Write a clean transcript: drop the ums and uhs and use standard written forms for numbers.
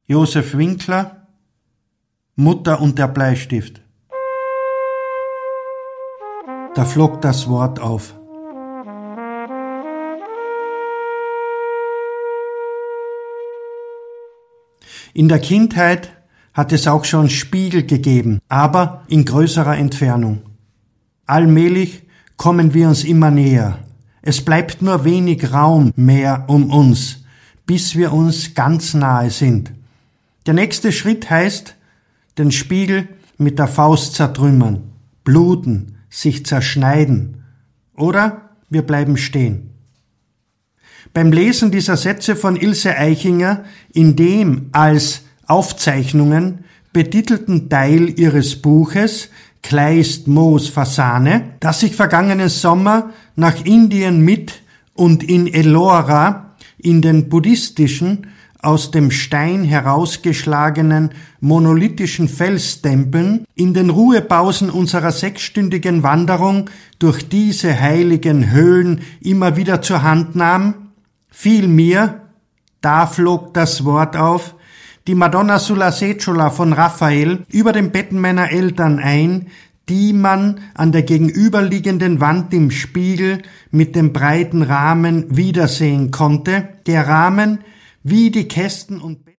Josef Winkler, Mutter und der Bleistift. Da flog das Wort auf. In der Kindheit hat es auch schon Spiegel gegeben, aber in größerer Entfernung. Allmählich kommen wir uns immer näher. Es bleibt nur wenig Raum mehr um uns, bis wir uns ganz nahe sind. Der nächste Schritt heißt, den Spiegel mit der Faust zertrümmern, bluten, sich zerschneiden. Oder wir bleiben stehen. Beim Lesen dieser Sätze von Ilse Aichinger in dem als Aufzeichnungen betitelten Teil ihres Buches Kleist Moos Fasane, das ich vergangenen Sommer nach Indien mit und in Ellora in den buddhistischen, aus dem Stein herausgeschlagenen monolithischen Felstempeln in den Ruhepausen unserer 6-stündigen Wanderung durch diese heiligen Höhlen immer wieder zur Hand nahm, fiel mir, da flog das Wort auf, die Madonna sulla seggiola von Raphael über den Betten meiner Eltern ein, die man an der gegenüberliegenden Wand im Spiegel mit dem breiten Rahmen wiedersehen konnte, der Rahmen, wie die Kästen und